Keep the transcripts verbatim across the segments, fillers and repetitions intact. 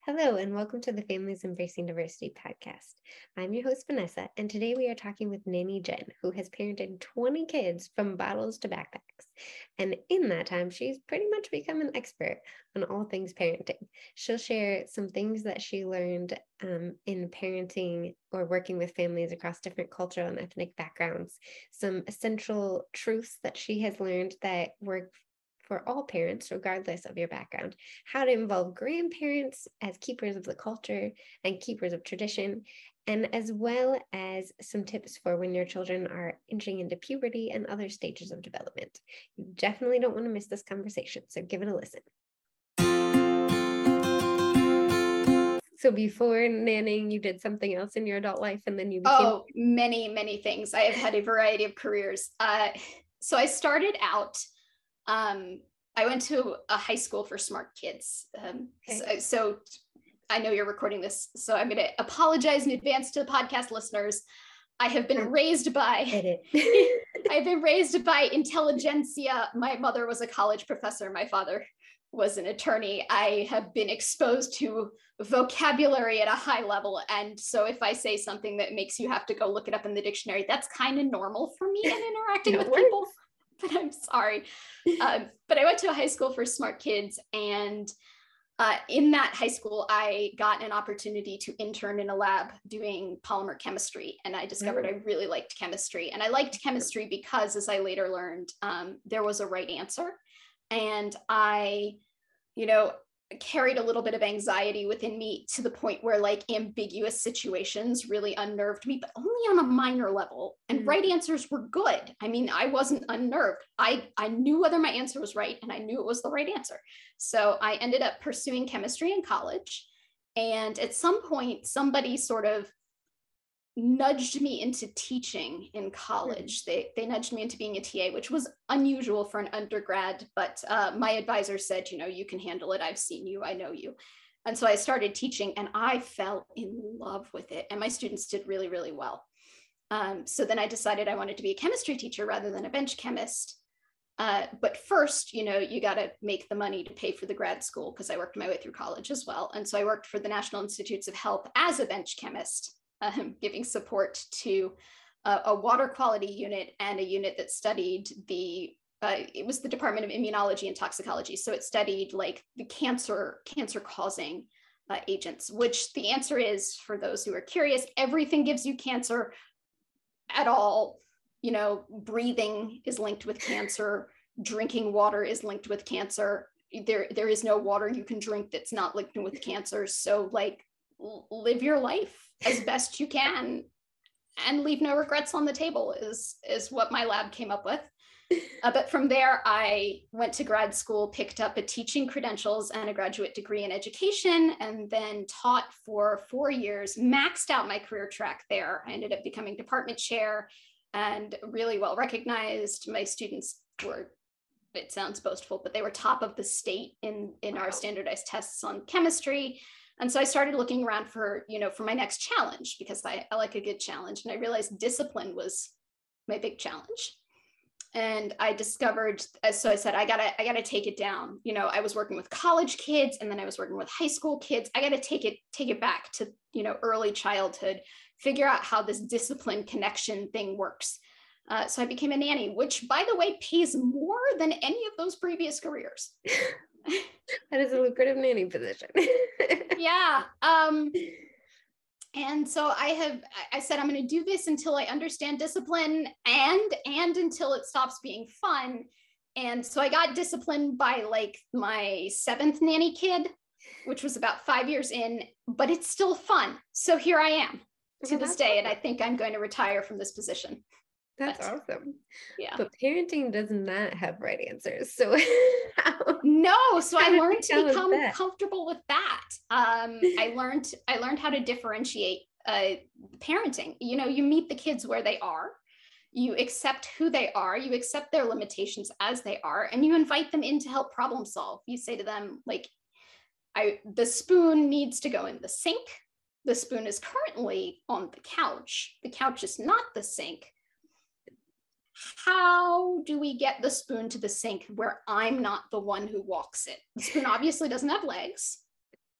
Hello, and welcome to the Families Embracing Diversity podcast. I'm your host, Vanessa, and today we are talking with Nanny Jen, who has parented twenty kids from bottles to backpacks. And in that time, she's pretty much become an expert on all things parenting. She'll share some things that she learned um, in parenting or working with families across different cultural and ethnic backgrounds, some essential truths that she has learned that work for all parents, regardless of your background, how to involve grandparents as keepers of the culture and keepers of tradition, and as well as some tips for when your children are inching into puberty and other stages of development. You definitely don't want to miss this conversation, so give it a listen. So before nannying, you did something else in your adult life, and then you became... Oh, many, many things. I have had a variety of careers. Uh, so I started out Um, I went to a high school for smart kids. Um, Okay. so, so I know you're recording this, so I'm going to apologize in advance to the podcast listeners. I have been raised by, Edit. I've been raised by intelligentsia. My mother was a college professor. My father was an attorney. I have been exposed to vocabulary at a high level. And so if I say something that makes you have to go look it up in the dictionary, that's kind of normal for me in interacting with works. people. But I'm sorry. Um, but I went to a high school for smart kids. And uh, in that high school, I got an opportunity to intern in a lab doing polymer chemistry. And I discovered mm. I really liked chemistry. And I liked chemistry because, as I later learned, um, there was a right answer. And I, you know, carried a little bit of anxiety within me to the point where like ambiguous situations really unnerved me, but only on a minor level. And mm-hmm. right answers were good. I mean, I wasn't unnerved. I, I knew whether my answer was right and I knew it was the right answer. So I ended up pursuing chemistry in college. And at some point, somebody sort of nudged me into teaching in college. Mm-hmm. They they nudged me into being a T A, which was unusual for an undergrad, but uh, my advisor said, you know, you can handle it. I've seen you, I know you. And so I started teaching and I fell in love with it. And my students did really, really well. Um, so then I decided I wanted to be a chemistry teacher rather than a bench chemist. Uh, but first, you know, you got to make the money to pay for the grad school because I worked my way through college as well. And so I worked for the National Institutes of Health as a bench chemist. Um, giving support to uh, a water quality unit and a unit that studied the, uh, it was the Department of Immunology and Toxicology. So it studied like the cancer, cancer causing uh, agents, which the answer is, for those who are curious, everything gives you cancer at all. You know, breathing is linked with cancer. Drinking water is linked with cancer. There, there is no water you can drink that's not linked with cancer. So like, live your life as best you can and leave no regrets on the table is, is what my lab came up with. Uh, but from there, I went to grad school, picked up a teaching credentials and a graduate degree in education, and then taught for four years, maxed out my career track there. I ended up becoming department chair and really well recognized. My students were, it sounds boastful, but they were top of the state in, in wow. our standardized tests on chemistry. And so I started looking around for, you know, for my next challenge because I, I like a good challenge. And I realized discipline was my big challenge. And I discovered, so I said, I gotta, I gotta take it down. You know, I was working with college kids and then I was working with high school kids. I gotta take it, take it back to, you know, early childhood, figure out how this discipline connection thing works. Uh, so I became a nanny, which by the way, pays more than any of those previous careers. That is a lucrative nanny position. Yeah. Um, and so I have, I said, I'm going to do this until I understand discipline and, and until it stops being fun. And so I got disciplined by like my seventh nanny kid, which was about five years in, but it's still fun. So here I am to well, this day. Awesome. And I think I'm going to retire from this position. That's but, awesome. Yeah. But parenting does not have right answers. So how, no, so I learned to become comfortable with that. Um, I learned, I learned how to differentiate uh, parenting. You know, you meet the kids where they are, you accept who they are, you accept their limitations as they are, and you invite them in to help problem solve. You say to them, like, I, the spoon needs to go in the sink. The spoon is currently on the couch. The couch is not the sink. How do we get the spoon to the sink where I'm not the one who walks it? The spoon obviously doesn't have legs.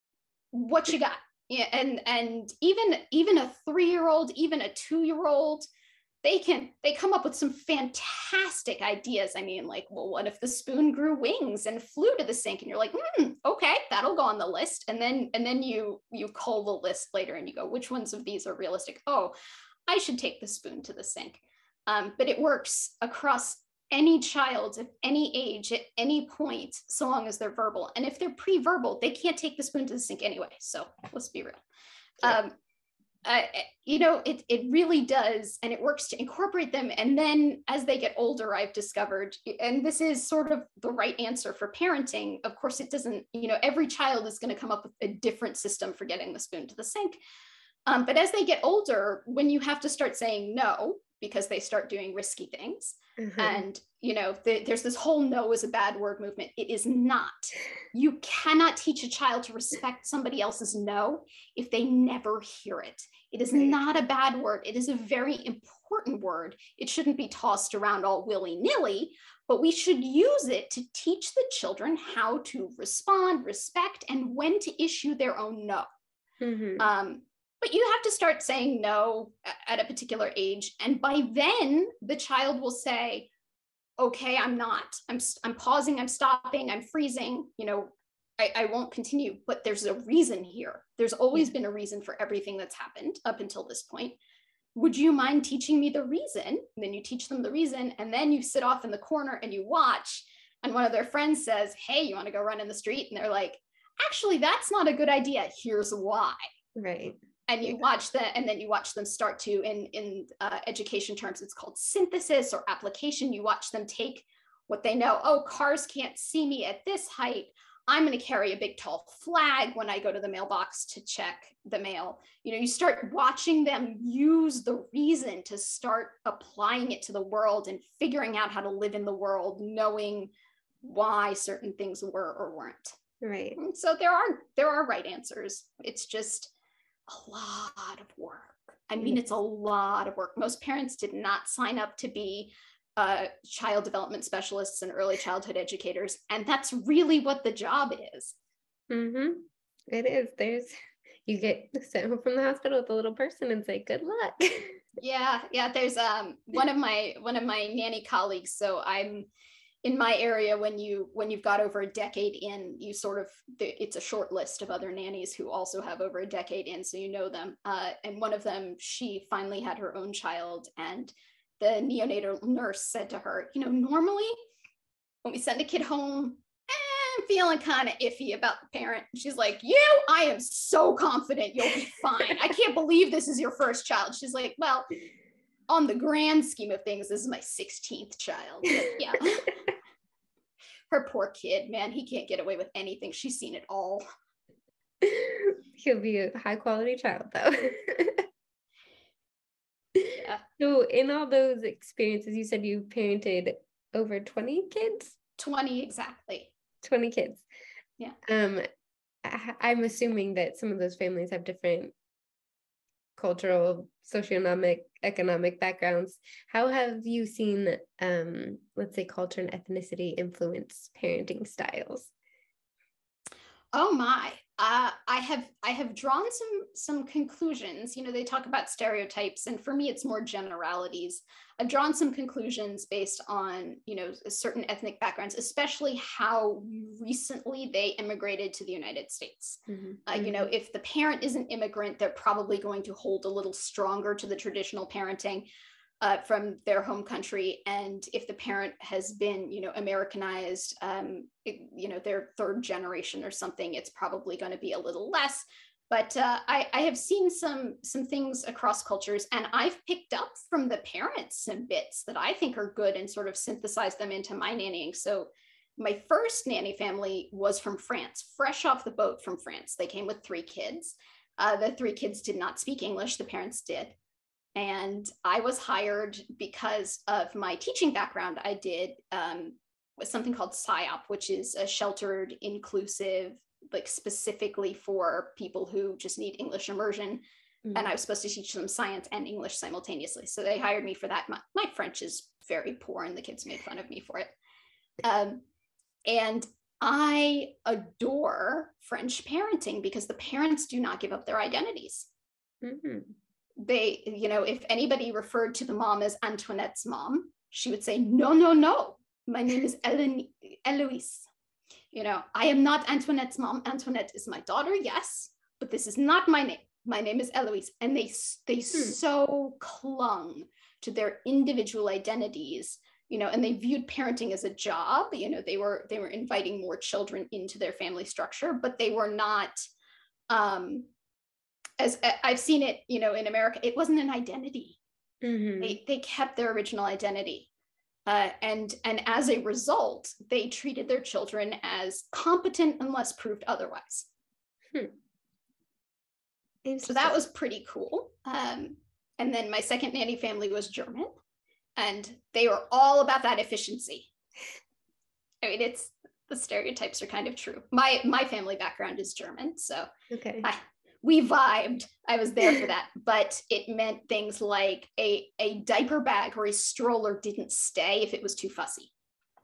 what you got? Yeah, and and even even a three-year-old, even a two-year-old, they can they come up with some fantastic ideas. I mean, like, well, what if the spoon grew wings and flew to the sink? And you're like, hmm, okay, that'll go on the list. And then and then you you cull the list later and you go, which ones of these are realistic? Oh, I should take the spoon to the sink. Um, but it works across any child of any age at any point, so long as they're verbal. And if they're pre-verbal, they can't take the spoon to the sink anyway. So let's be real. Sure. Um, uh, you know, it it really does, and it works to incorporate them. And then as they get older, I've discovered, and this is sort of the right answer for parenting. Of course, it doesn't, you know, every child is going to come up with a different system for getting the spoon to the sink. Um, but as they get older, when you have to start saying no, because they start doing risky things, mm-hmm. and, you know, the, there's this whole no is a bad word movement. It is not. You cannot teach a child to respect somebody else's no if they never hear it. It is right. not a bad word. It is a very important word. It shouldn't be tossed around all willy-nilly, but we should use it to teach the children how to respond, respect, and when to issue their own no. Mm-hmm. Um, But you have to start saying no at a particular age. And by then the child will say, okay, I'm not, I'm, I'm pausing, I'm stopping, I'm freezing, you know, I, I won't continue, but there's a reason here. There's always yeah. been a reason for everything that's happened up until this point. Would you mind teaching me the reason? And then you teach them the reason, and then you sit off in the corner and you watch, and one of their friends says, hey, you want to go run in the street? And they're like, actually, that's not a good idea. Here's why. Right. And you watch that, and then you watch them start to, in, in uh, education terms, it's called synthesis or application. You watch them take what they know. Oh, cars can't see me at this height. I'm going to carry a big tall flag when I go to the mailbox to check the mail. You know, you start watching them use the reason to start applying it to the world and figuring out how to live in the world, knowing why certain things were or weren't. Right. And so there are there are right answers. It's just a lot of work. I mean, it's a lot of work. Most parents did not sign up to be uh, child development specialists and early childhood educators. And that's really what the job is. Mm-hmm. It is. There's, you get sent home from the hospital with a little person and say, good luck. Yeah. Yeah. There's um one of my, one of my nanny colleagues. So I'm in my area, when you when you've got over a decade in, you sort of, it's a short list of other nannies who also have over a decade in, so you know them. Uh, and one of them, she finally had her own child, and the neonatal nurse said to her, you know, normally when we send a kid home, eh, I'm feeling kind of iffy about the parent. She's like, you, I am so confident you'll be fine. I can't believe this is your first child. She's like, well, on the grand scheme of things, this is my sixteenth child. But yeah. Her poor kid, man, he can't get away with anything. She's seen it all. He'll be a high quality child though. Yeah. So in all those experiences, you said you parented over twenty kids? twenty exactly. twenty kids. Yeah. Um, I, I'm assuming that some of those families have different cultural, socioeconomic, economic backgrounds. How have you seen, um, let's say, culture and ethnicity influence parenting styles? Oh my, uh, I have I have drawn some some conclusions. You know, they talk about stereotypes, and for me, it's more generalities. I've drawn some conclusions based on, you know, certain ethnic backgrounds, especially how recently they immigrated to the United States. Mm-hmm. Uh, you know, if the parent is an immigrant, they're probably going to hold a little stronger to the traditional parenting uh, from their home country. And if the parent has been, you know, Americanized, um, it, you know, their third generation or something, it's probably going to be a little less. But uh, I, I have seen some some things across cultures, and I've picked up from the parents some bits that I think are good and sort of synthesized them into my nannying. So my first nanny family was from France, fresh off the boat from France. They came with three kids. Uh, the three kids did not speak English, the parents did. And I was hired because of my teaching background. I did um, something called S I O P, which is a sheltered, inclusive, like specifically for people who just need English immersion. Mm-hmm. And I was supposed to teach them science and English simultaneously. So they hired me for that. My, my French is very poor, and the kids made fun of me for it. Um, and I adore French parenting because the parents do not give up their identities. Mm-hmm. They, you know, if anybody referred to the mom as Antoinette's mom, she would say, no, no, no, my name is Ellen, Eloise. You know, I am not Antoinette's mom. Antoinette is my daughter, yes, but this is not my name. My name is Eloise. And they, they hmm. so clung to their individual identities, you know, and they viewed parenting as a job. You know, they were, they were inviting more children into their family structure, but they were not, um, as I've seen it, you know, in America, it wasn't an identity. Mm-hmm. They, they kept their original identity. Uh, and, and as a result, they treated their children as competent unless proved otherwise. Hmm. So that was pretty cool. Um, and then my second nanny family was German, and they were all about that efficiency. I mean, it's, the stereotypes are kind of true. My, my family background is German, so okay. I, we vibed. I was there for that, but it meant things like a, a diaper bag or a stroller didn't stay if it was too fussy.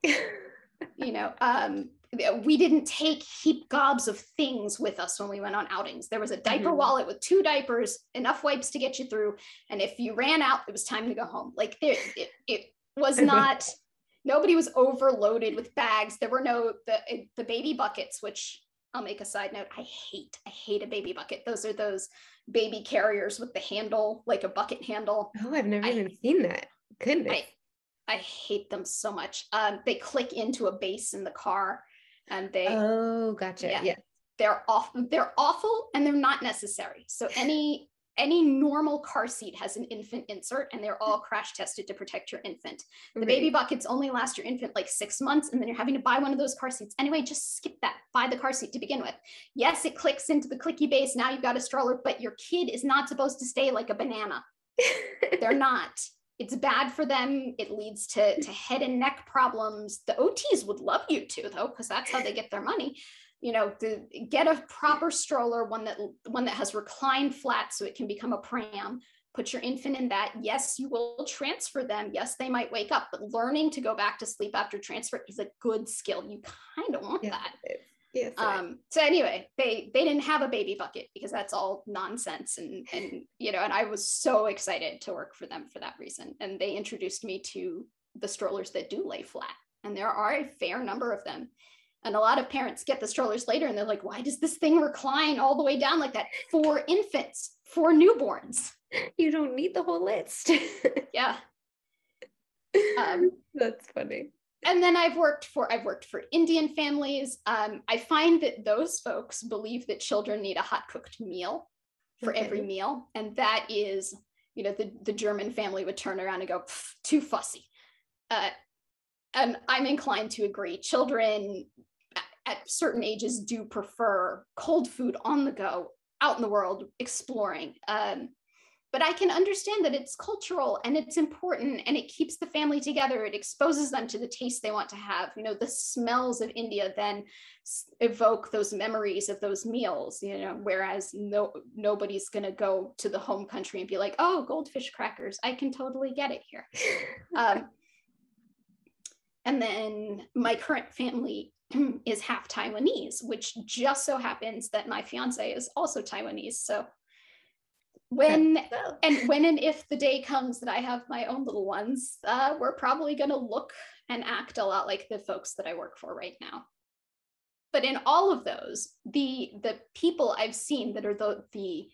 You know, um, we didn't take heap gobs of things with us when we went on outings. There was a diaper mm-hmm. wallet with two diapers, enough wipes to get you through. And if you ran out, it was time to go home. Like there, it, it was not, nobody was overloaded with bags. There were no, the, the baby buckets, which I'll make a side note. I hate, I hate a baby bucket. Those are those baby carriers with the handle, like a bucket handle. Oh, I've never I, even seen that. Goodness. I, I hate them so much. Um, they click into a base in the car, and they. Oh, gotcha. Yeah, yeah. They're off. They're awful, and they're not necessary. So any any normal car seat has an infant insert, and they're all crash tested to protect your infant. The right. baby buckets only last your infant like six months, and then you're having to buy one of those car seats. Anyway, just skip that. Buy the car seat to begin with. Yes, it clicks into the clicky base. Now you've got a stroller, but your kid is not supposed to stay like a banana. They're not. It's bad for them. It leads to, to head and neck problems. The O Ts would love you to, though, because that's how they get their money. You know, to get a proper stroller, one that one that has reclined flat so it can become a pram. Put your infant in that. Yes, you will transfer them. Yes, they might wake up, but learning to go back to sleep after transfer is a good skill. You kind of want yeah, that. Yes. Um, so anyway, they they didn't have a baby bucket because that's all nonsense. And, and, you know, and I was so excited to work for them for that reason. And they introduced me to the strollers that do lay flat. And there are a fair number of them. And a lot of parents get the strollers later and they're like, why does this thing recline all the way down like that? For infants, for newborns. You don't need the whole list. Yeah. Um, That's funny. And then I've worked for, I've worked for Indian families. Um, I find that those folks believe that children need a hot cooked meal for okay. every meal. And that is, you know, the, the German family would turn around and go, too fussy. Uh, and I'm inclined to agree. Children at, at certain ages do prefer cold food on the go, out in the world, exploring. Um, But I can understand that it's cultural and it's important and it keeps the family together. It exposes them to the taste they want to have. You know, the smells of India then evoke those memories of those meals, you know, whereas no, nobody's going to go to the home country and be like, oh, goldfish crackers. I can totally get it here. um, and then my current family is half Taiwanese, which just so happens that my fiance is also Taiwanese. So when and when and if the day comes that I have my own little ones, uh, we're probably going to look and act a lot like the folks that I work for right now. But in all of those, the the people I've seen that are the the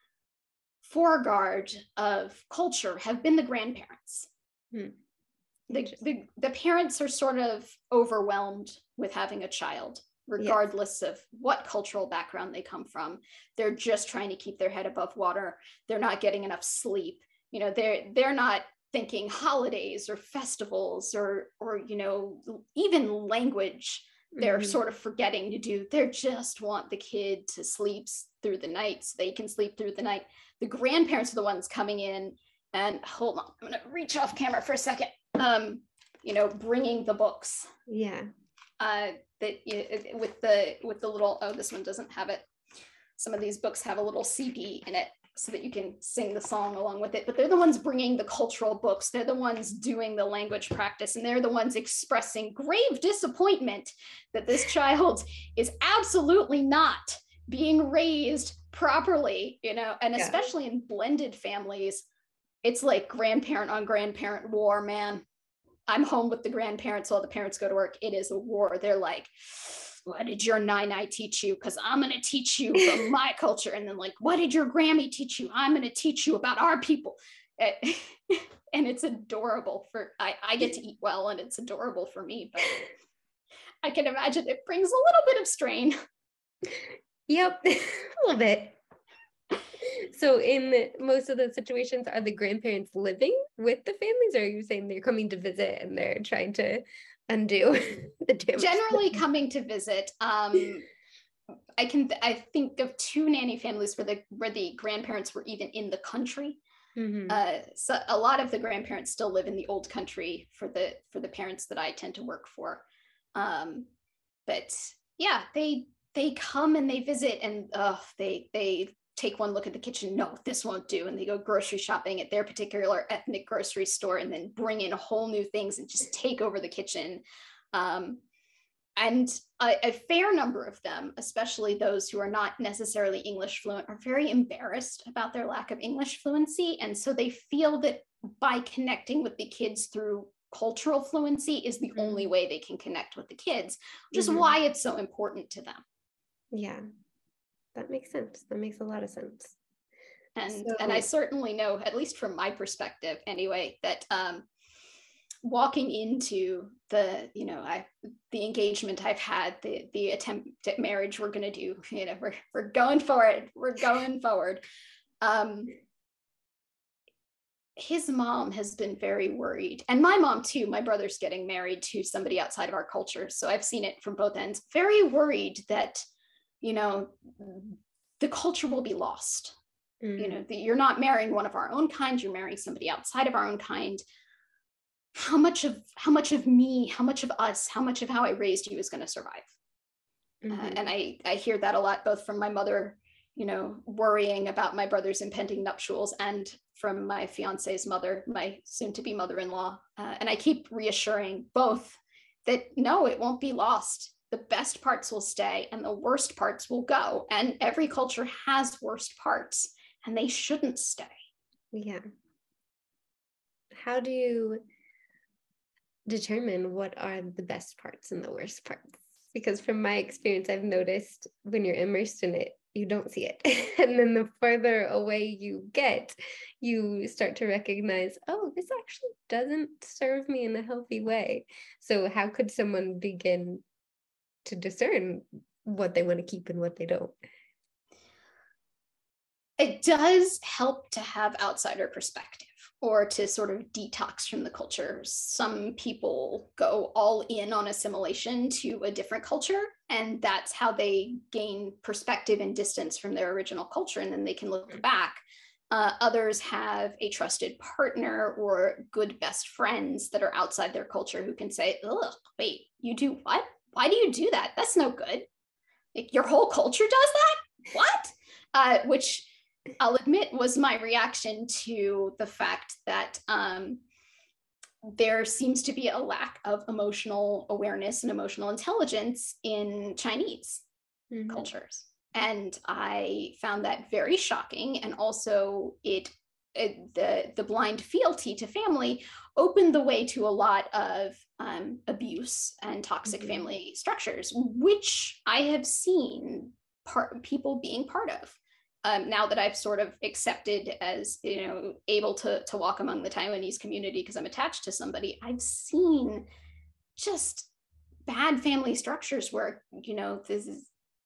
foreguard of culture have been the grandparents. Hmm. The, the the parents are sort of overwhelmed with having a child, regardless yes. of what cultural background they come from. They're just trying to keep their head above water. They're not getting enough sleep. You know, they're they're not thinking holidays or festivals or or you know, even language. They're mm-hmm. sort of forgetting to do. They just want the kid to sleep through the night so they can sleep through the night. The grandparents are the ones coming in and hold on, I'm gonna reach off camera for a second. Um, you know, bringing the books. Yeah. Uh, that with the with the little, oh, this one doesn't have it. Some of these books have a little C D in it. so that you can sing the song along with it, but they're the ones bringing the cultural books. They're the ones doing the language practice, and they're the ones expressing grave disappointment that this child is absolutely not being raised properly, you know, and yeah. especially in blended families, it's like grandparent on grandparent war, man. I'm home with the grandparents while the parents go to work. It is a war. They're like, what did your nai-nai teach you? Because I'm going to teach you from my culture. And then like, what did your Grammy teach you? I'm going to teach you about our people. And it's adorable for, I, I get to eat well, and it's adorable for me, but I can imagine it brings a little bit of strain. Yep, a little bit. So in the, most of the situations, are the grandparents living with the families, or are you saying they're coming to visit and they're trying to undo the damage? Generally coming to visit. Um, I can th- I think of two nanny families where the where the grandparents were even in the country. Mm-hmm. Uh, so a lot of the grandparents still live in the old country for the for the parents that I tend to work for. Um, but yeah, they they come and they visit, and uh, they they take one look at the kitchen. No, this won't do. And they go grocery shopping at their particular ethnic grocery store, and then bring in whole new things and just take over the kitchen. Um, and a, a fair number of them, especially those who are not necessarily English fluent, are very embarrassed about their lack of English fluency. And so they feel that by connecting with the kids through cultural fluency is the only way they can connect with the kids, which mm-hmm. is why it's so important to them. Yeah. That makes sense. That makes a lot of sense. And so, and I certainly know, at least from my perspective anyway, that um, walking into the, you know, I the engagement I've had, the the attempt at marriage we're going to do, you know, we're we're going forward. We're going forward. Um, his mom has been very worried, and my mom too. My brother's getting married to somebody outside of our culture, so I've seen it from both ends. Very worried that, you know, the culture will be lost. Mm. You know, that you're not marrying one of our own kind, you're marrying somebody outside of our own kind. How much of how much of me, how much of us, how much of how I raised you is going to survive? Mm-hmm. Uh, and I, I hear that a lot, both from my mother, you know, worrying about my brother's impending nuptials, and from my fiance's mother, my soon-to-be mother-in-law. Uh, and I keep reassuring both that no, it won't be lost. The best parts will stay and the worst parts will go. And every culture has worst parts, and they shouldn't stay. Yeah. How do you determine what are the best parts and the worst parts? Because from my experience, I've noticed when you're immersed in it, you don't see it. And then the further away you get, you start to recognize, oh, this actually doesn't serve me in a healthy way. So how could someone begin to discern what they want to keep and what they don't? It does help to have outsider perspective, or to sort of detox from the culture. Some people go all in on assimilation to a different culture, and that's how they gain perspective and distance from their original culture, and then they can look back. Uh, others have a trusted partner or good best friends that are outside their culture who can say, ugh, wait, you do what? Why do you do that? That's no good. Like, your whole culture does that? What? Uh, which I'll admit was my reaction to the fact that um, there seems to be a lack of emotional awareness and emotional intelligence in Chinese mm-hmm. cultures. And I found that very shocking. And also it, it the, the blind fealty to family opened the way to a lot of um, abuse and toxic mm-hmm. family structures, which I have seen part, people being part of. Um, now that I've sort of accepted as, you know, able to, to walk among the Taiwanese community because I'm attached to somebody, I've seen just bad family structures where, you know, this is,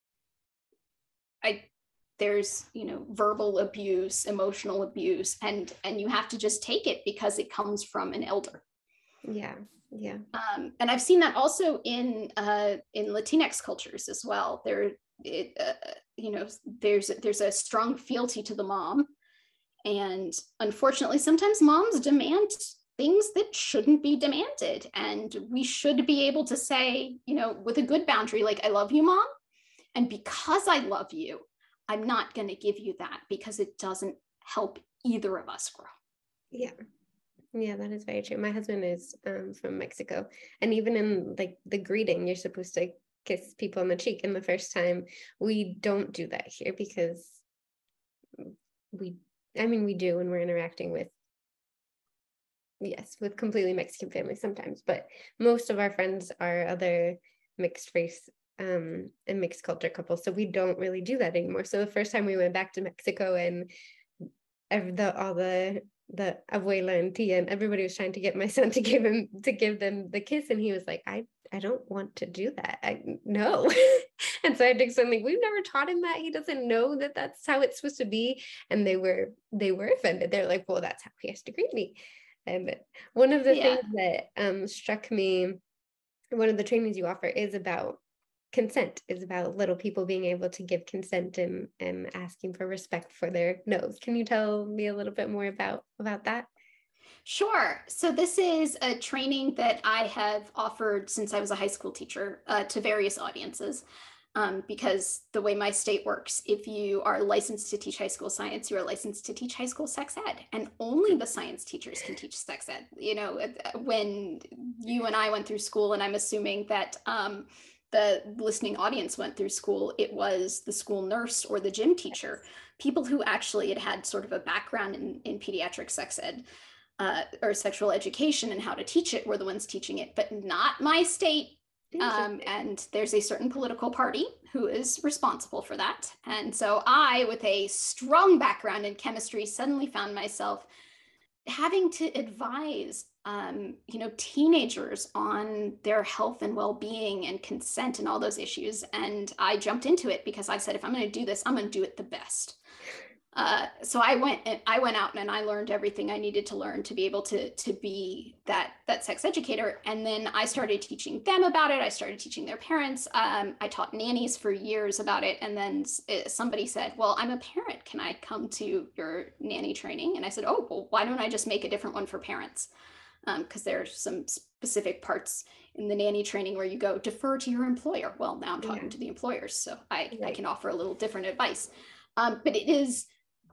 I, there's, you know, verbal abuse, emotional abuse, and, and you have to just take it because it comes from an elder. Yeah. Yeah. Um, and I've seen that also in, uh, in Latinx cultures as well. There, it, uh, you know, there's there's a strong fealty to the mom, and unfortunately sometimes moms demand things that shouldn't be demanded, and we should be able to say, you know, with a good boundary, like, I love you, mom, and because I love you, I'm not going to give you that because it doesn't help either of us grow. Yeah. Yeah, that is very true. My husband is um, from Mexico, and even in like the greeting, you're supposed to kiss people on the cheek. And the first time, we don't do that here because we, I mean, we do when we're interacting with, yes, with completely Mexican families sometimes, but most of our friends are other mixed race um, and mixed culture couples. So we don't really do that anymore. So the first time we went back to Mexico, and ev- the all the the abuela and tia and everybody was trying to get my son to give him to give them the kiss, and he was like, I I don't want to do that. I no. And so I had to explain, like, we've never taught him that. He doesn't know that that's how it's supposed to be. And they were they were offended. They're like, well, that's how he has to greet me. And one of the Yeah. things that um struck me, one of the trainings you offer is about consent, is about little people being able to give consent and and asking for respect for their no's. Can you tell me a little bit more about about that? Sure. So this is a training that I have offered since I was a high school teacher uh, to various audiences. Um, because the way my state works, if you are licensed to teach high school science, you are licensed to teach high school sex ed, and only the science teachers can teach sex ed. You know, when you and I went through school, and I'm assuming that um, the listening audience went through school, it was the school nurse or the gym teacher, people who actually had had sort of a background in, in pediatric sex ed. Uh, or sexual education and how to teach it were the ones teaching it, but not my state. Um, and there's a certain political party who is responsible for that. And so I, with a strong background in chemistry, suddenly found myself having to advise, um, you know, teenagers on their health and well-being and consent and all those issues. And I jumped into it because I said, if I'm going to do this, I'm going to do it the best. Uh, so I went and I went out and I learned everything I needed to learn to be able to, to be that, that sex educator. And then I started teaching them about it. I started teaching their parents. Um, I taught nannies for years about it. And then somebody said, well, I'm a parent. Can I come to your nanny training? And I said, oh, well, why don't I just make a different one for parents? Because um, there's some specific parts in the nanny training where you go defer to your employer. Well, now I'm talking yeah. to the employers, so I, right. I can offer a little different advice. Um, but it is,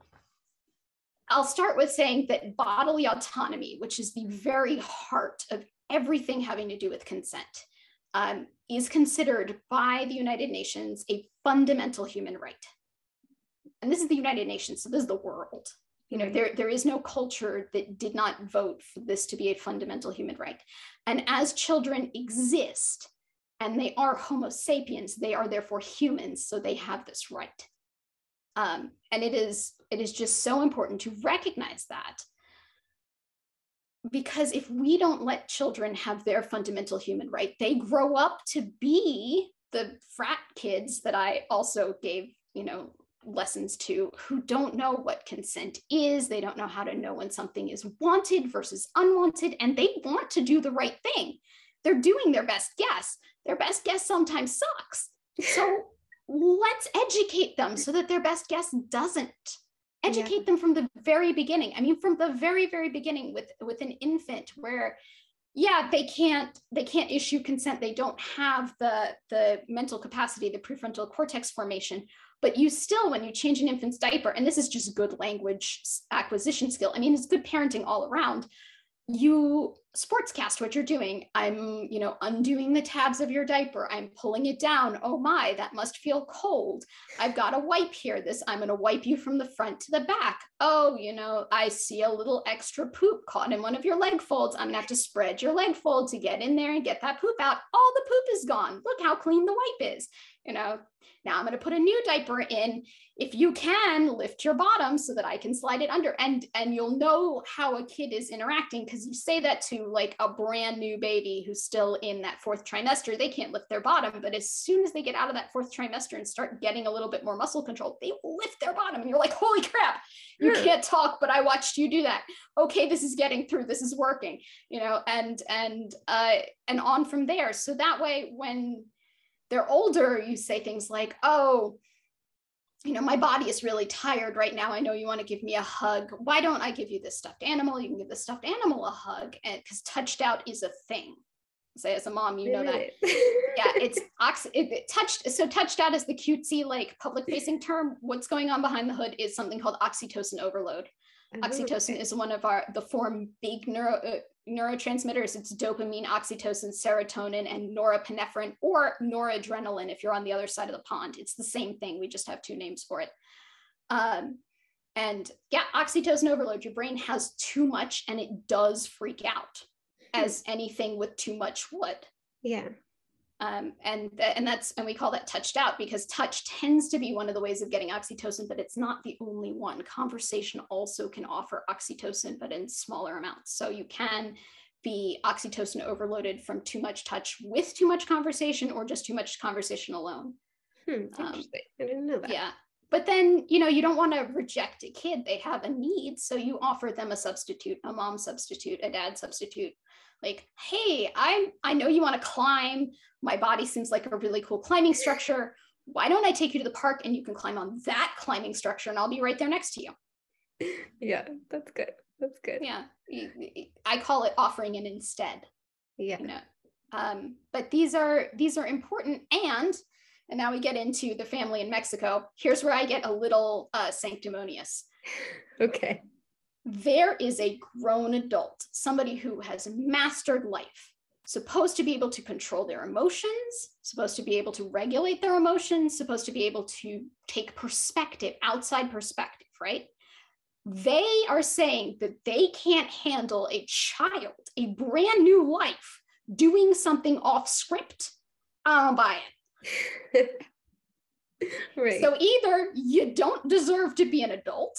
I'll start with saying that bodily autonomy, which is the very heart of everything having to do with consent, um, is considered by the United Nations a fundamental human right. And this is the United Nations, so this is the world. You know, there, there is no culture that did not vote for this to be a fundamental human right. And as children exist, and they are Homo sapiens, they are therefore humans, so they have this right. Um, and it is, it is just so important to recognize that, because if we don't let children have their fundamental human right, they grow up to be the frat kids that I also gave, you know, lessons to, who don't know what consent is. They don't know how to know when something is wanted versus unwanted, and they want to do the right thing. They're doing their best guess. Their best guess sometimes sucks. So let's educate them so that their best guess doesn't. Educate yeah. them from the very beginning. I mean, from the very, very beginning with, with an infant where, yeah, they can't, they can't issue consent. They don't have the, the mental capacity, the prefrontal cortex formation, but you still, when you change an infant's diaper, and this is just good language acquisition skill. I mean, it's good parenting all around. You sportscast what you're doing. I'm, you know, undoing the tabs of your diaper. I'm pulling it down. Oh my, that must feel cold. I've got a wipe here. This, I'm going to wipe you from the front to the back. Oh, you know, I see a little extra poop caught in one of your leg folds. I'm going to have to spread your leg fold to get in there and get that poop out. All the poop is gone. Look how clean the wipe is. You know, now I'm going to put a new diaper in. If you can, lift your bottom so that I can slide it under, and and you'll know how a kid is interacting, because you say that to like a brand new baby who's still in that fourth trimester. They can't lift their bottom, but as soon as they get out of that fourth trimester and start getting a little bit more muscle control, they lift their bottom, and you're like, holy crap, you mm. can't talk, but I watched you do that. Okay, this is getting through. This is working, you know, and and uh, and on from there. So that way, when they're older, you say things like, oh, you know, my body is really tired right now. I know you want to give me a hug. Why don't I give you this stuffed animal? You can give the stuffed animal a hug, and because touched out is a thing. Say as a mom, you know that. It. Yeah, it's ox it, it touched so touched out as the cutesy like public facing term. What's going on behind the hood is something called oxytocin overload. Oh, Oxytocin okay. is one of our the four big neuro uh, neurotransmitters. It's dopamine, oxytocin, serotonin, and norepinephrine, or noradrenaline if you're on the other side of the pond. It's the same thing. We just have two names for it. Um, and yeah, oxytocin overload. Your brain has too much and it does freak out, as anything with too much would. Yeah. Um, and th- and that's and we call that touched out, because touch tends to be one of the ways of getting oxytocin, but it's not the only one. Conversation also can offer oxytocin, but in smaller amounts. So you can be oxytocin overloaded from too much touch with too much conversation, or just too much conversation alone. Hmm, interesting. Um, I didn't know that. Yeah. But then, you know, you don't want to reject a kid. They have a need. So you offer them a substitute, a mom substitute, a dad substitute. Like, hey, I I know you want to climb. My body seems like a really cool climbing structure. Why don't I take you to the park and you can climb on that climbing structure and I'll be right there next to you. Yeah, that's good. That's good. Yeah. I call it offering an instead. Yeah. You know? Um, but these are these are important. And and now we get into the family in Mexico. Here's where I get a little uh, sanctimonious. Okay. There is a grown adult, somebody who has mastered life, supposed to be able to control their emotions, supposed to be able to regulate their emotions, supposed to be able to take perspective, outside perspective, right? They are saying that they can't handle a child, a brand new life, doing something off script. I don't buy it. Right. So either you don't deserve to be an adult,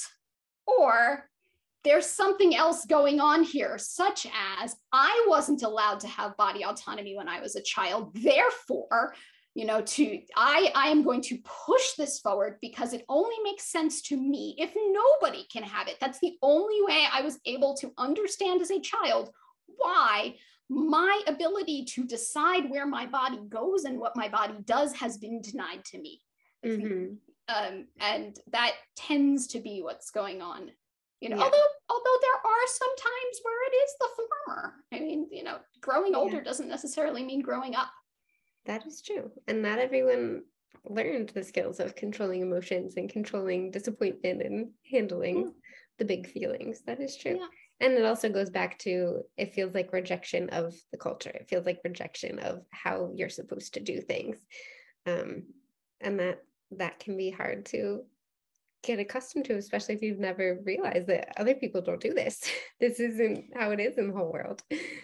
or there's something else going on here, such as I wasn't allowed to have body autonomy when I was a child. Therefore, you know, to I, I am going to push this forward because it only makes sense to me if nobody can have it. That's the only way I was able to understand as a child why my ability to decide where my body goes and what my body does has been denied to me. Mm-hmm. Um, and that tends to be what's going on. You know, yeah. although although there are some times where it is the former. I mean, you know, growing older yeah. doesn't necessarily mean growing up. That is true. And not everyone learned the skills of controlling emotions and controlling disappointment and handling mm. the big feelings. That is true. Yeah. And it also goes back to, it feels like rejection of the culture. It feels like rejection of how you're supposed to do things. Um, and that that can be hard to get accustomed to, especially if you've never realized that other people don't do this. This isn't how it is in the whole world.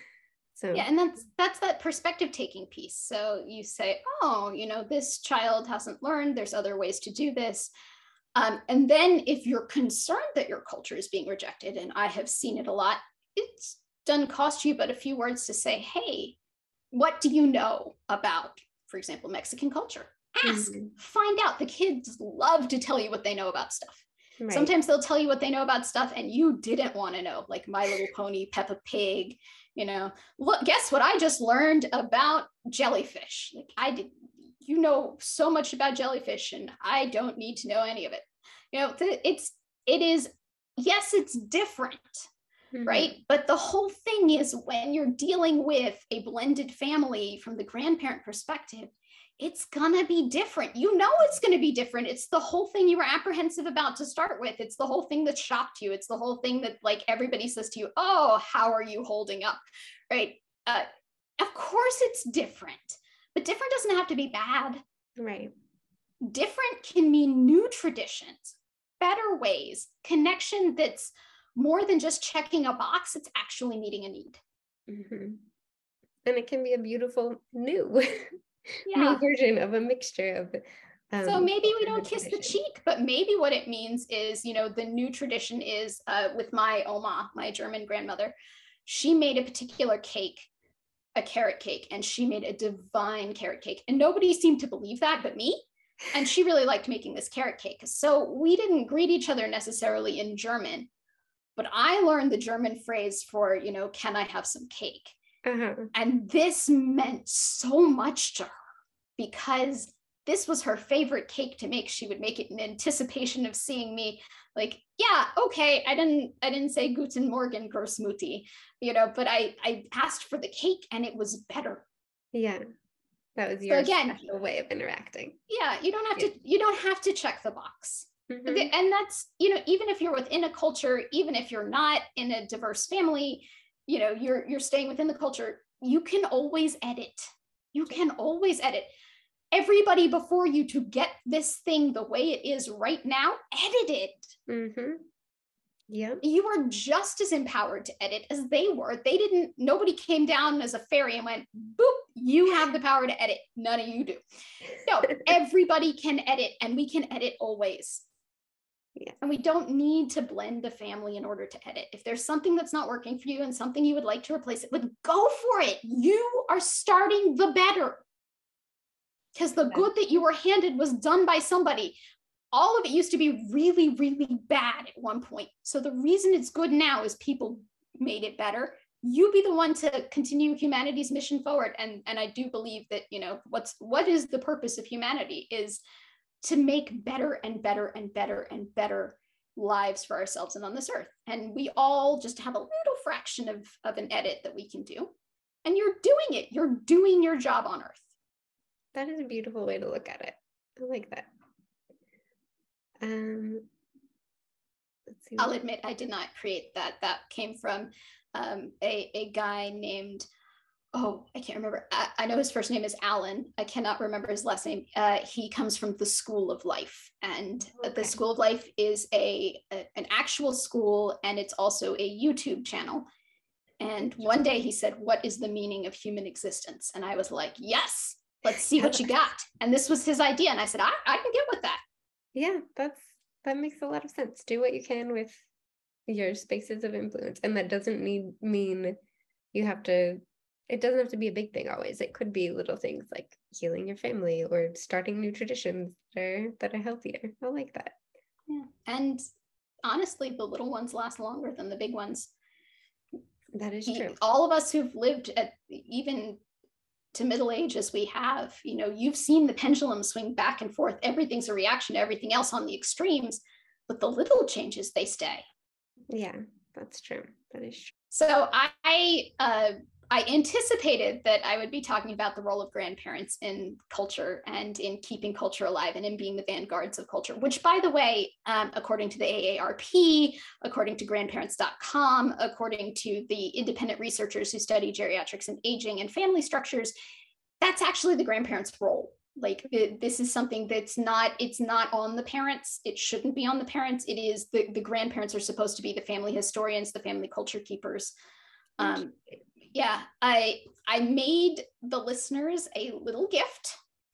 So yeah, and that's that's that perspective taking piece. So you say, oh, you know, this child hasn't learned, there's other ways to do this. Um, and then if you're concerned that your culture is being rejected, and I have seen it a lot, it's doesn't cost you but a few words to say, hey, what do you know about, for example, Mexican culture? Ask, mm-hmm. find out. The kids love to tell you what they know about stuff. Right. Sometimes they'll tell you what they know about stuff and you didn't want to know, like My Little Pony, Peppa Pig, you know, look, guess what I just learned about jellyfish. Like I did, you know, so much about jellyfish and I don't need to know any of it. You know, it's, it is, yes, it's different, mm-hmm. right? But the whole thing is when you're dealing with a blended family from the grandparent perspective, it's gonna be different. You know it's gonna be different. It's the whole thing you were apprehensive about to start with. It's the whole thing that shocked you. It's the whole thing that like everybody says to you, oh, how are you holding up, right? Uh, of course it's different, but different doesn't have to be bad. Right. Different can mean new traditions, better ways, connection that's more than just checking a box. It's actually meeting a need. Mm-hmm. And it can be a beautiful new yeah. new version of a mixture of um, so maybe we don't kiss tradition. The cheek, but maybe what it means is, you know, the new tradition is uh, with my Oma, my German grandmother, she made a particular cake, a carrot cake, and she made a divine carrot cake. And nobody seemed to believe that but me. And she really liked making this carrot cake. So we didn't greet each other necessarily in German, but I learned the German phrase for, you know, can I have some cake? Uh-huh. And this meant so much to her because this was her favorite cake to make. She would make it in anticipation of seeing me. Like, yeah, okay, I didn't I didn't say Guten Morgen, Großmutti, you know, but I I asked for the cake and it was better. Yeah. That was your so again, special way of interacting. Yeah, you don't have yeah. to you don't have to check the box. Mm-hmm. And that's, you know, even if you're within a culture, even if you're not in a diverse family, you know, you're you're staying within the culture, you can always edit. You can always edit. Everybody before you to get this thing the way it is right now, edit it. Mm-hmm. Yeah. You are just as empowered to edit as they were. They didn't, nobody came down as a fairy and went, boop, you have the power to edit. None of you do. No, everybody can edit, and we can edit always. Yeah. And we don't need to blend the family in order to edit. If there's something that's not working for you and something you would like to replace it with, go for it. You are starting the better. Because the good that you were handed was done by somebody. All of it used to be really, really bad at one point. So the reason it's good now is people made it better. You be the one to continue humanity's mission forward. And, and I do believe that, you know, what's what is the purpose of humanity is to make better and better and better and better lives for ourselves and on this earth. And we all just have a little fraction of, of an edit that we can do. And you're doing it. You're doing your job on earth. That is a beautiful way to look at it. I like that. Um, let's see. I'll admit I did not create that. That came from um, a, a guy named, oh, I can't remember. I, I know his first name is Alan. I cannot remember his last name. Uh, he comes from the School of Life. And okay. The School of Life is a, a an actual school, and it's also a YouTube channel. And one day he said, what is the meaning of human existence? And I was like, yes, let's see what you got. And this was his idea. And I said, I, I can get with that. Yeah, that's that makes a lot of sense. Do what you can with your spaces of influence. And that doesn't need mean you have to, it doesn't have to be a big thing always. It could be little things like healing your family or starting new traditions that are, that are healthier. I like that. Yeah. And honestly, the little ones last longer than the big ones. That is true. All of us who've lived at even to middle age as we have, you know, you've seen the pendulum swing back and forth. Everything's a reaction to everything else on the extremes, but the little changes, they stay. Yeah, that's true. That is true. So I, uh, I anticipated that I would be talking about the role of grandparents in culture and in keeping culture alive and in being the vanguards of culture, which, by the way, um, according to the A A R P, according to grandparents dot com, according to the independent researchers who study geriatrics and aging and family structures, that's actually the grandparents' role. Like it, this is something that's not, it's not on the parents. It shouldn't be on the parents. It is the, the grandparents are supposed to be the family historians, the family culture keepers. Um, Yeah, I I made the listeners a little gift.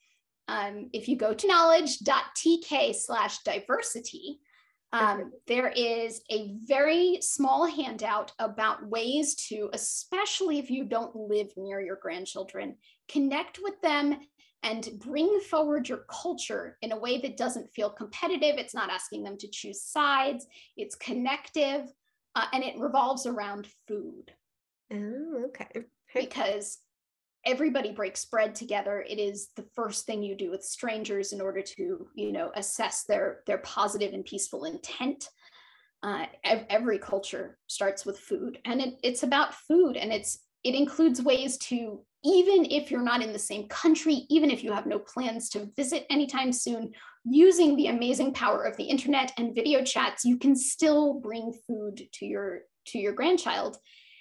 Um, if you go to knowledge dot t k slash diversity, um, there is a very small handout about ways to, especially if you don't live near your grandchildren, connect with them and bring forward your culture in a way that doesn't feel competitive. It's not asking them to choose sides. It's connective, uh, and it revolves around food. Oh, okay. Because everybody breaks bread together. It is the first thing you do with strangers in order to, you know, assess their their positive and peaceful intent. Uh, every culture starts with food, and it, it's about food, and it's it includes ways to, even if you're not in the same country, even if you have no plans to visit anytime soon, using the amazing power of the internet and video chats, you can still bring food to your to your grandchild.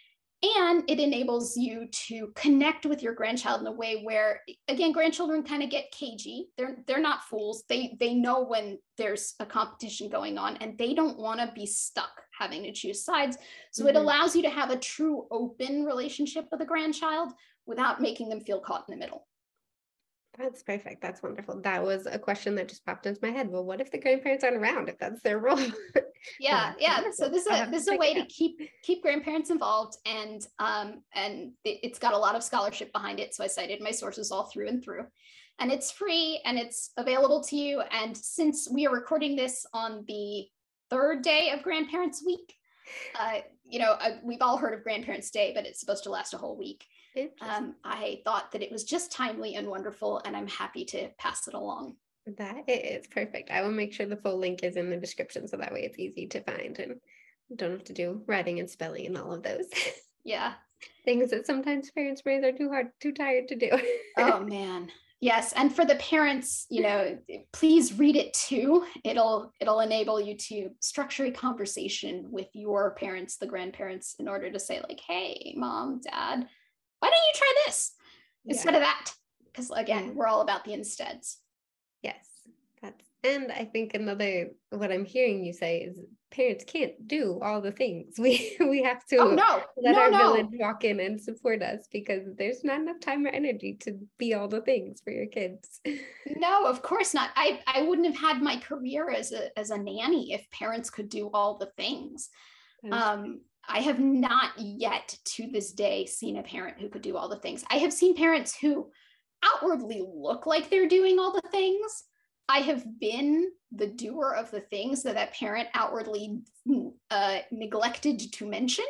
And it enables you to connect with your grandchild in a way where, again, grandchildren kind of get cagey. They're they're not fools. They they know when there's a competition going on, and they don't want to be stuck having to choose sides. So mm-hmm. It allows you to have a true open relationship with a grandchild without making them feel caught in the middle. That's perfect. That's wonderful. That was a question that just popped into my head. Well, what if the grandparents aren't around, if that's their role? Yeah, yeah. So this is a, this is a way to keep keep grandparents involved, and um and it's got a lot of scholarship behind it. So I cited my sources all through and through, and it's free and it's available to you. And since we are recording this on the third day of Grandparents Week, uh, you know, uh, we've all heard of Grandparents Day, but it's supposed to last a whole week. Um, I thought that it was just timely and wonderful, and I'm happy to pass it along. That is perfect. I will make sure the full link is in the description so that way it's easy to find and don't have to do writing and spelling and all of those. Yeah. Things that sometimes parents' brains are too hard, too tired to do. Oh man. Yes. And for the parents, you know, please read it too. It'll it'll enable you to structure a conversation with your parents, the grandparents, in order to say, like, hey, mom, dad, why don't you try this instead Yeah. of that? Because again, we're all about the insteads. Yes. That's, and I think another, what I'm hearing you say is parents can't do all the things. We we have to Oh no, let no, our no. village walk in and support us because there's not enough time or energy to be all the things for your kids. No, of course not. I, I wouldn't have had my career as a as a nanny if parents could do all the things. Um, I have not yet to this day seen a parent who could do all the things. I have seen parents who outwardly look like they're doing all the things. I have been the doer of the things that that parent outwardly uh, neglected to mention.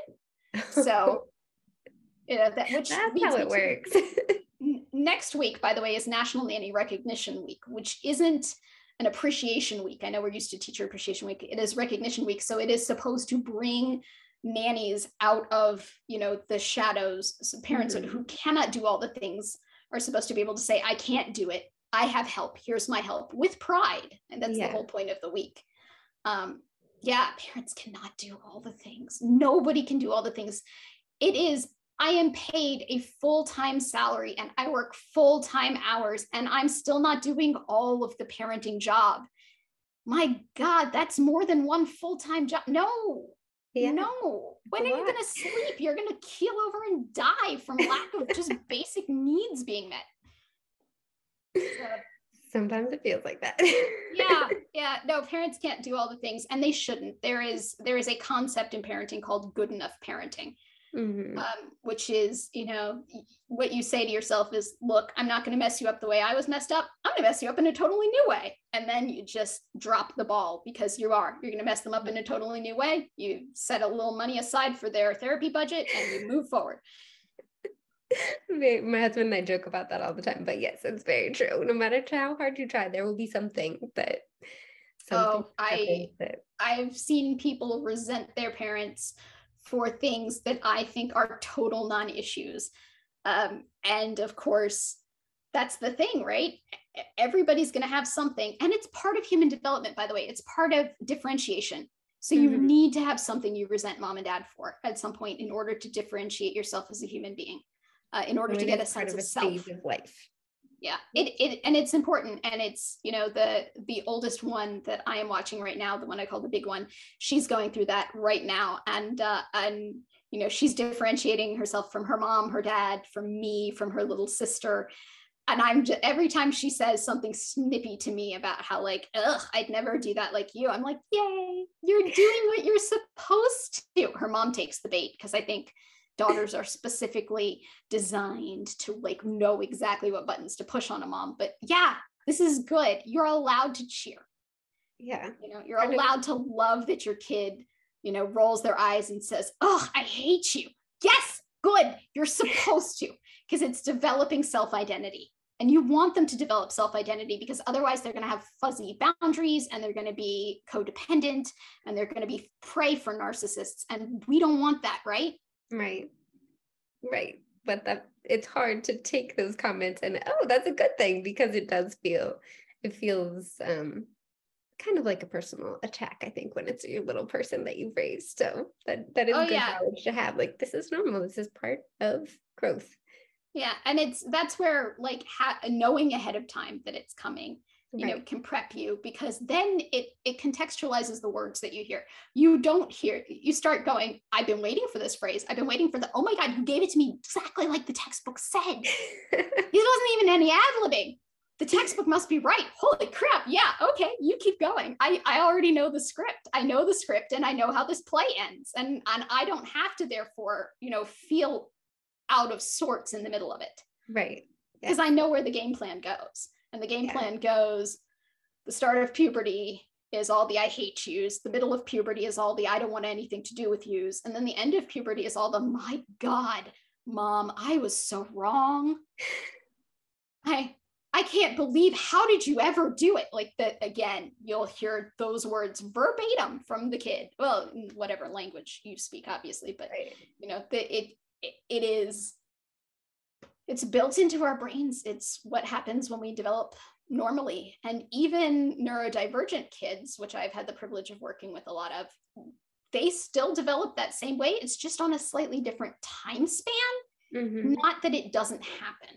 So, you know, that which that's how it works. Next week, by the way, is National Nanny Recognition Week, which isn't an appreciation week. I know we're used to Teacher Appreciation Week. It is Recognition Week. So it is supposed to bring nannies out of, you know, the shadows. So parents mm-hmm. who cannot do all the things are supposed to be able to say, I can't do it. I have help. Here's my help with pride. And that's yeah. the whole point of the week. Um, yeah, parents cannot do all the things. Nobody can do all the things. It is I am paid a full-time salary and I work full-time hours and I'm still not doing all of the parenting job. My God, that's more than one full-time job. No, yeah. no. When are you going to sleep? You're going to keel over and die from lack of just basic needs being met. So, sometimes it feels like that. yeah, yeah. No, parents can't do all the things and they shouldn't. There is, there is a concept in parenting called good enough parenting. Mm-hmm. Um, which is, you know, what you say to yourself is, look, I'm not going to mess you up the way I was messed up. I'm going to mess you up in a totally new way. And then you just drop the ball because you are. You're going to mess them up in a totally new way. You set a little money aside for their therapy budget and you move forward. My husband and I joke about that all the time. But yes, it's very true. No matter how hard you try, there will be something that something oh, I, that... I've seen people resent their parents for things that I think are total non-issues. Um, and of course, that's the thing, right? Everybody's going to have something. And it's part of human development, by the way. It's part of differentiation. So you mm-hmm. need to have something you resent mom and dad for at some point in order to differentiate yourself as a human being, uh, in order so to get a sense of, of self. Stage of life. Yeah, it, it and it's important. And it's, you know, the the oldest one that I am watching right now, the one I call the big one, she's going through that right now. And, uh, and you know, she's differentiating herself from her mom, her dad, from me, from her little sister. And I'm just, every time she says something snippy to me about how like, ugh, I'd never do that like you, I'm like, yay, you're doing what you're supposed to. Her mom takes the bait because I think daughters are specifically designed to like know exactly what buttons to push on a mom. But yeah, this is good. You're allowed to cheer. Yeah. You know, you're allowed to love that your kid, you know, rolls their eyes and says, oh, I hate you. Yes, good. You're supposed to, because it's developing self-identity. And you want them to develop self-identity because otherwise they're going to have fuzzy boundaries and they're going to be codependent and they're going to be prey for narcissists. And we don't want that, right? Right. Right. But that it's hard to take those comments and, oh, that's a good thing, because it does feel, it feels um, kind of like a personal attack, I think, when it's your little person that you've raised. So that, that is oh, good yeah. knowledge to have. Like, this is normal. This is part of growth. Yeah. And it's, that's where like ha- knowing ahead of time that it's coming, you right. know, can prep you, because then it it contextualizes the words that you hear. You don't hear, you start going, I've been waiting for this phrase. I've been waiting for the, oh my God, you gave it to me exactly like the textbook said. It wasn't even any ad-libbing. The textbook must be right. Holy crap. Yeah. Okay. You keep going. I, I already know the script. I know the script and I know how this play ends. And, and I don't have to therefore, you know, feel out of sorts in the middle of it. Right. Because yeah. I know where the game plan goes. And the game yeah. plan goes, the start of puberty is all the I hate yous. The middle of puberty is all the I don't want anything to do with yous. And then the end of puberty is all the, my God, Mom, I was so wrong. I I can't believe, how did you ever do it? Like that, again, you'll hear those words verbatim from the kid. Well, whatever language you speak, obviously, but right. you know, the, it, it it is, it's built into our brains. It's what happens when we develop normally. And even neurodivergent kids, which I've had the privilege of working with a lot of, they still develop that same way. It's just on a slightly different time span. Mm-hmm. Not that it doesn't happen.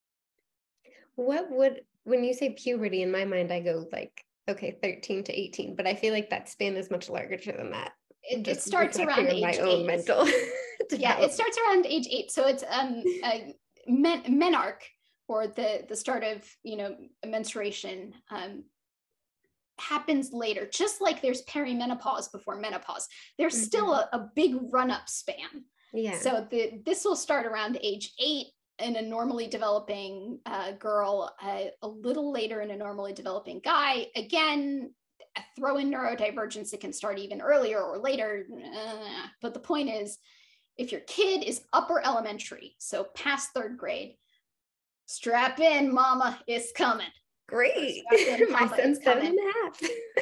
What would, when you say puberty, in my mind, I go like, okay, thirteen to eighteen, but I feel like that span is much larger than that. It, it starts around age my eight. Own mental yeah, it starts around age eight. So it's um a men, menarche, or the the start of, you know, menstruation, um, happens later. Just like there's perimenopause before menopause, there's mm-hmm. still a, a big run-up span. Yeah. So the this will start around age eight in a normally developing uh, girl, uh, a little later in a normally developing guy. Again, throw in neurodivergence, it can start even earlier or later. Uh, but the point is, if your kid is upper elementary, so past third grade, strap in, mama, it's coming. Great. In, my son's seven and a half.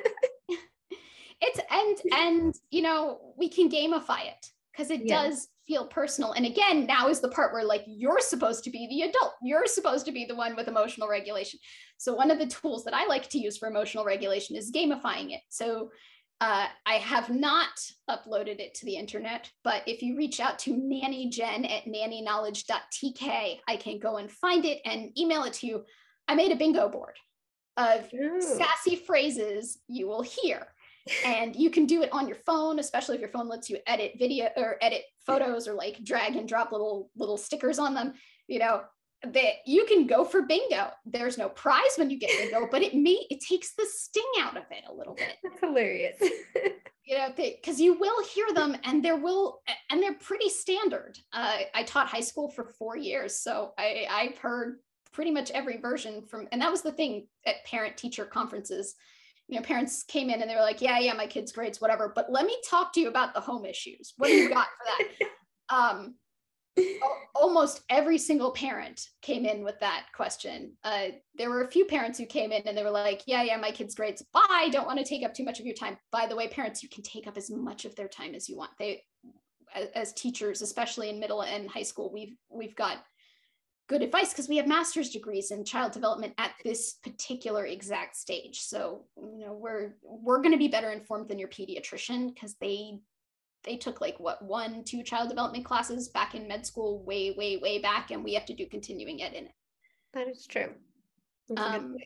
It's, and, and, you know, we can gamify it, because it yeah. does feel personal. And again, now is the part where like, you're supposed to be the adult. You're supposed to be the one with emotional regulation. So one of the tools that I like to use for emotional regulation is gamifying it. So uh, I have not uploaded it to the internet, but if you reach out to Nanny Jen at nanny knowledge dot t k, I can go and find it and email it to you. I made a bingo board of Ooh. sassy phrases you will hear. And you can do it on your phone, especially if your phone lets you edit video or edit photos, or like drag and drop little little stickers on them. You know, that you can go for bingo. There's no prize when you get bingo, but it may it takes the sting out of it a little bit. That's hilarious. You know, because you will hear them, and there will, and they're pretty standard. Uh, I taught high school for four years, so I, I've heard pretty much every version from, and that was the thing at parent-teacher conferences. You know, parents came in and they were like, yeah, yeah, my kid's grades, whatever, but let me talk to you about the home issues. What do you got for that? um, almost every single parent came in with that question. Uh, there were a few parents who came in and they were like, yeah, yeah, my kid's grades. Bye. Don't want to take up too much of your time. By the way, parents, you can take up as much of their time as you want. They, as, as teachers, especially in middle and high school, we've, we've got good advice because we have master's degrees in child development at this particular exact stage. So, you know, we're we're going to be better informed than your pediatrician, because they they took like what one, two child development classes back in med school, way, way, way back, and we have to do continuing ed in it. That is true. Um,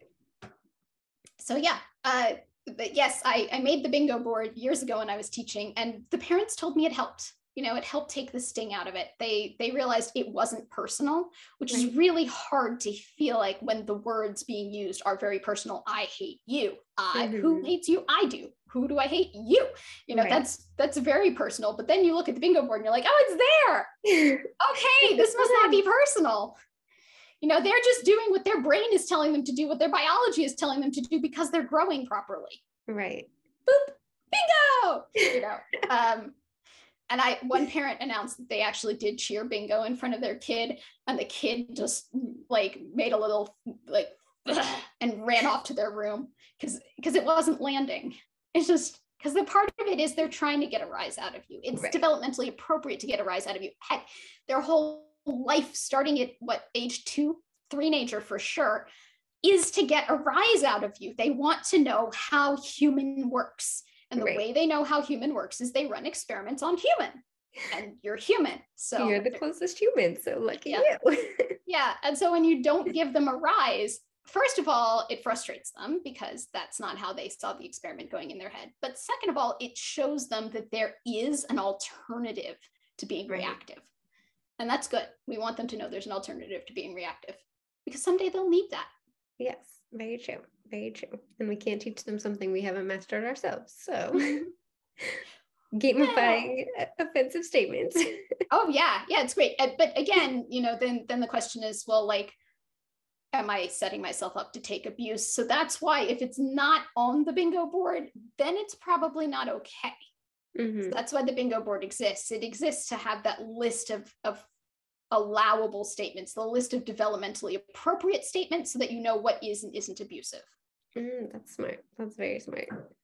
so yeah, uh, but yes, I, I made the bingo board years ago when I was teaching, and the parents told me it helped. You know, it helped take the sting out of it. They they realized it wasn't personal, which right. is really hard to feel like when the words being used are very personal. I hate you. I, mm-hmm. Who hates you? I do. Who do I hate? You. You know, right. that's that's very personal. But then you look at the bingo board and you're like, oh, it's there. Okay, this must not be personal. You know, they're just doing what their brain is telling them to do, what their biology is telling them to do, because they're growing properly. Right. Boop. Bingo. You know. Um, And I, one parent announced that they actually did cheer bingo in front of their kid, and the kid just like made a little like and ran off to their room because because it wasn't landing. It's just because the part of it is they're trying to get a rise out of you. It's right. developmentally appropriate to get a rise out of you. Heck, their whole life, starting at what age two, three-nager for sure, is to get a rise out of you. They want to know how human works. And the right. way they know how human works is they run experiments on human, and you're human. So you're the closest human. So lucky yeah. you. Yeah. And so when you don't give them a rise, first of all, it frustrates them because that's not how they saw the experiment going in their head. But second of all, it shows them that there is an alternative to being right. reactive. And that's good. We want them to know there's an alternative to being reactive, because someday they'll need that. Yes, very true. Very true. And we can't teach them something we haven't mastered ourselves. So gamifying yeah. offensive statements. Oh yeah. Yeah, it's great. But again, you know, then, then the question is, well, like, am I setting myself up to take abuse? So that's why if it's not on the bingo board, then it's probably not okay. Mm-hmm. So that's why the bingo board exists. It exists to have that list of, of allowable statements, the list of developmentally appropriate statements, so that you know what is and isn't abusive. Mm, that's smart. That's very smart.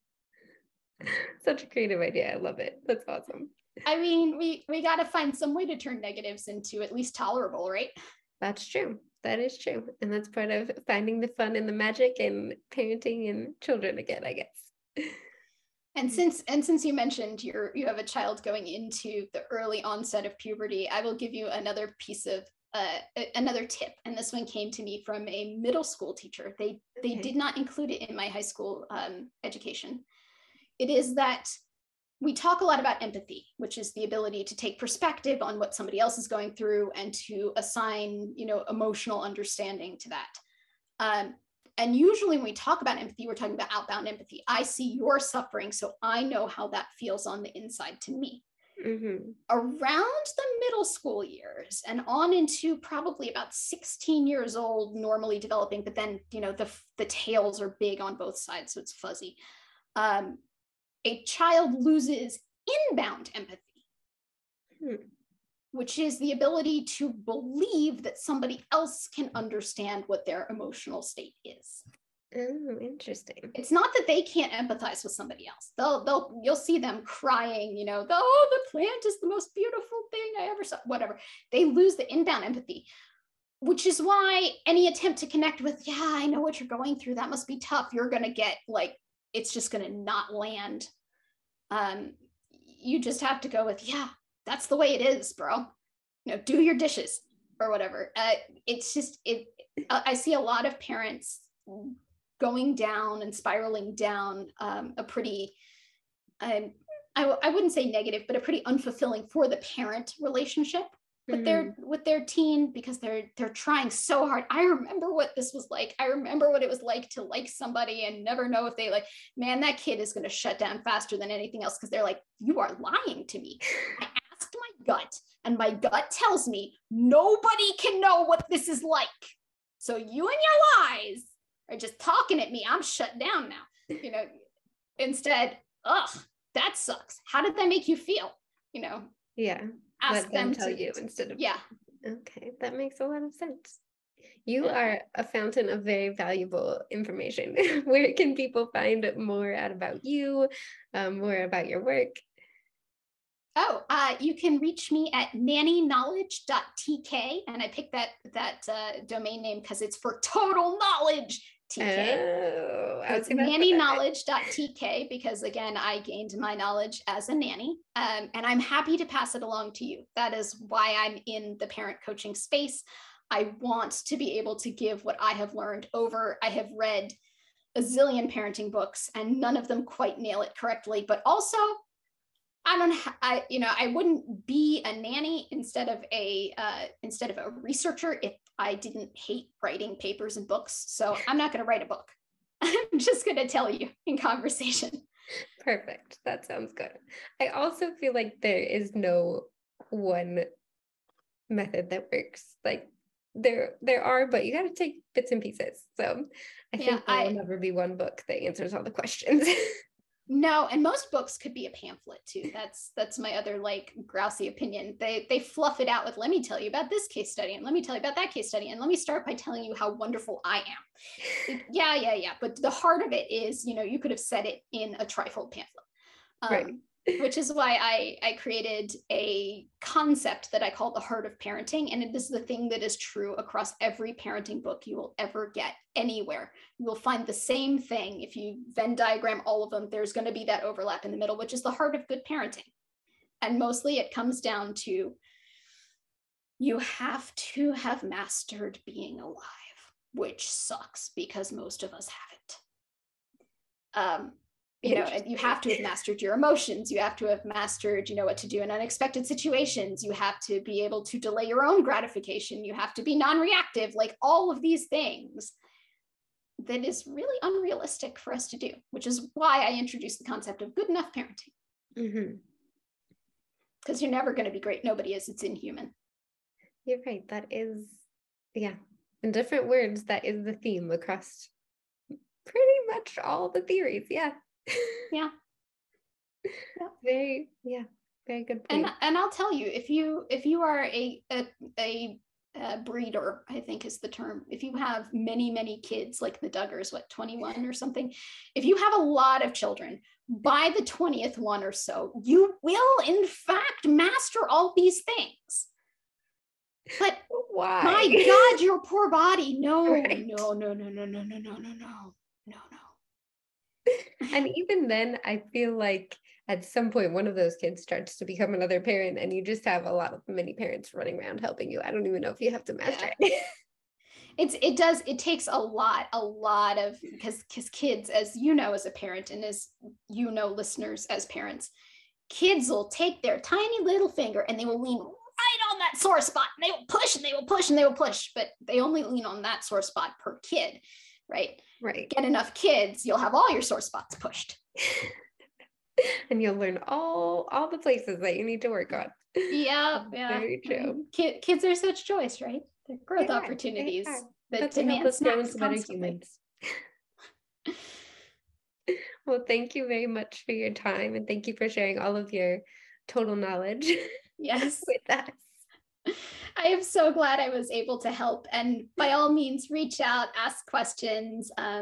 Such a creative idea. I love it. That's awesome. I mean, we we got to find some way to turn negatives into at least tolerable, right? That's true. That is true. And that's part of finding the fun and the magic in parenting and children again, I guess. And since and since you mentioned you're you have a child going into the early onset of puberty, I will give you another piece of uh, another tip. And this one came to me from a middle school teacher. They they Okay. did not include it in my high school um, education. It is that we talk a lot about empathy, which is the ability to take perspective on what somebody else is going through and to assign, you know, emotional understanding to that. Um, and usually when we talk about empathy, we're talking about outbound empathy. I see your suffering, so I know how that feels on the inside to me. Mm-hmm. Around the middle school years and on into probably about sixteen years old, normally developing, but then, you know, the, the tails are big on both sides, so it's fuzzy. Um, a child loses inbound empathy, hmm. which is the ability to believe that somebody else can understand what their emotional state is. Oh, interesting. It's not that they can't empathize with somebody else. They'll, they'll, you'll see them crying, you know, the, oh, the plant is the most beautiful thing I ever saw, whatever. They lose the inbound empathy, which is why any attempt to connect with, yeah, I know what you're going through, that must be tough, you're going to get like, it's just going to not land. Um, you just have to go with, yeah, that's the way it is, bro. You know, do your dishes or whatever. Uh, it's just, it. I see a lot of parents going down and spiraling down um, a pretty, um, I, I wouldn't say negative, but a pretty unfulfilling for the parent relationship with mm-hmm. their with their teen, because they're they're trying so hard. I remember what this was like. I remember what it was like to like somebody and never know if they like, man, that kid is going to shut down faster than anything else, because they're like, you are lying to me. I asked my gut, and my gut tells me nobody can know what this is like. So you and your lies are just talking at me. I'm shut down now. You know, instead, ugh, that sucks. How did that make you feel? You know? Yeah. Ask Let them, them tell to, you instead of yeah. Okay, that makes a lot of sense. You Yeah. are a fountain of very valuable information. Where can people find more out about you, um, more about your work? Oh, uh, you can reach me at nanny knowledge dot t k, and I picked that that uh, domain name because it's for total knowledge. T K. Oh, I was it's nanny knowledge dot t k because, again, I gained my knowledge as a nanny, um, and I'm happy to pass it along to you. That is why I'm in the parent coaching space. I want to be able to give what I have learned over. I have read a zillion parenting books, and none of them quite nail it correctly, but also I don't ha- I you know I wouldn't be a nanny instead of a uh, instead of a researcher if I didn't hate writing papers and books. So I'm not going to write a book. I'm just going to tell you in conversation. Perfect. That sounds good. I also feel like there is no one method that works. Like there there are, but you got to take bits and pieces. So I Yeah, think there I, will never be one book that answers all the questions. No, and most books could be a pamphlet too. That's that's my other like grousey opinion. They they fluff it out with, let me tell you about this case study, and let me tell you about that case study, and let me start by telling you how wonderful I am. Yeah, yeah, yeah. But the heart of it is, you know, you could have said it in a trifold pamphlet. Um, right. Which is why I, I created a concept that I call the heart of parenting. And it is the thing that is true across every parenting book you will ever get anywhere. You will find the same thing. If you Venn diagram all of them, there's going to be that overlap in the middle, which is the heart of good parenting. And mostly it comes down to, you have to have mastered being alive, which sucks because most of us haven't. Um, You know, and you have to have mastered your emotions. You have to have mastered, you know, what to do in unexpected situations. You have to be able to delay your own gratification. You have to be non-reactive, like all of these things that is really unrealistic for us to do, which is why I introduced the concept of good enough parenting. Mm-hmm. Because you're never going to be great. Nobody is. It's inhuman. You're right. That is, yeah. In different words, that is the theme across pretty much all the theories. Yeah. Yeah. Yeah. Very, yeah. very good And point. and I'll tell you, if you if you are a a, a uh, breeder, I think is the term. If you have many, many kids, like the Duggars, what, twenty-one or something, if you have a lot of children, by the twentieth one or so, you will in fact master all these things. But why? My God, your poor body. No, Right. no, no, no, no, no, no, no, no, no, no, no. And even then, I feel like at some point, one of those kids starts to become another parent, and you just have a lot of many parents running around helping you. I don't even know if you have to master Yeah. it. It's it does it takes a lot a lot of because because kids, as you know as a parent, and as you know listeners as parents, kids will take their tiny little finger and they will lean right on that sore spot, and they will push and they will push and they will push, but they only lean on that sore spot per kid, right? Right. Get enough kids, you'll have all your sore spots pushed. And you'll learn all all the places that you need to work on. Yeah, yeah. Very true. Kid, kids are such choice, right? They're growth They are, opportunities they are. that That's to help demand us grow snacks into better constantly. humans. Well, thank you very much for your time, and thank you for sharing all of your total knowledge Yes. with us. I am so glad I was able to help. And by all means, reach out, ask questions. Um,